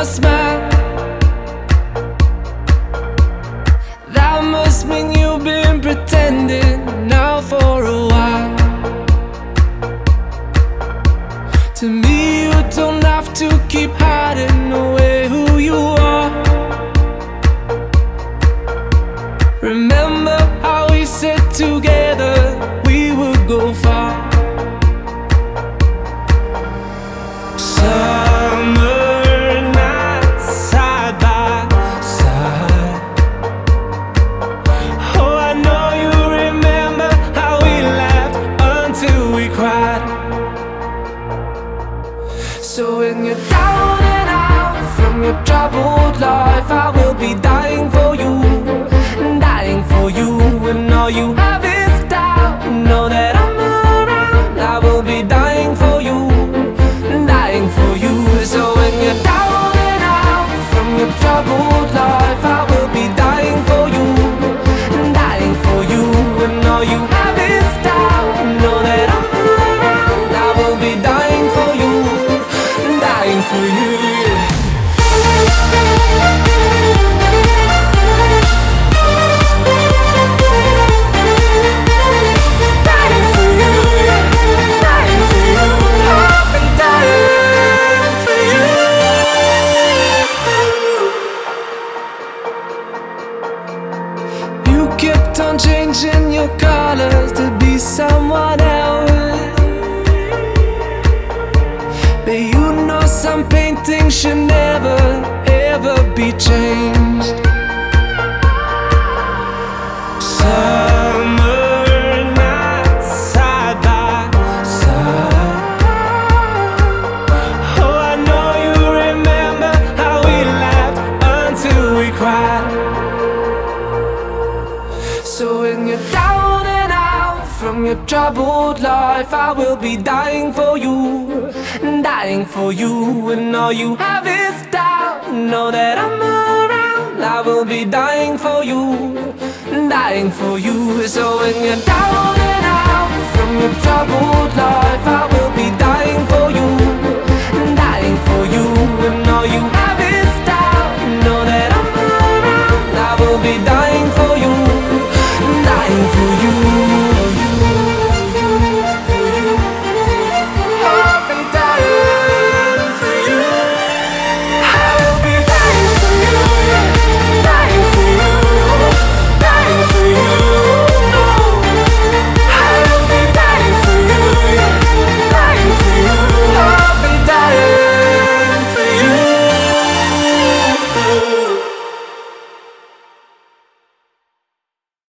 your smile. That must mean you've been pretending now for a while. To me, you don't have to keep hiding away who you are. Remember how we said together we would go far. Summer nights side by side. Oh, I know you remember how we laughed until we cried. So when you're down and out from your troubled life, I will be dying for you, dying for you. When all you have is doubt, know that I'm around. I will be dying for you, dying for you. So when you're down and out from your troubled life, I will be dying for you, dying for you. When all you have is doubt, know that I'm around. I will be dying for you, dying for you. Kept on changing your colors to be someone else. But you know some paintings should never, ever be changed. Summer nights side by side. Oh, I know you remember how we laughed until we cried. So when you're down and out from your troubled life, I will be dying for you, dying for you. When all you have is doubt, know that I'm around. I will be dying for you, dying for you. So when you're down and out from your troubled life, I will be dying for you, dying for you. When all you have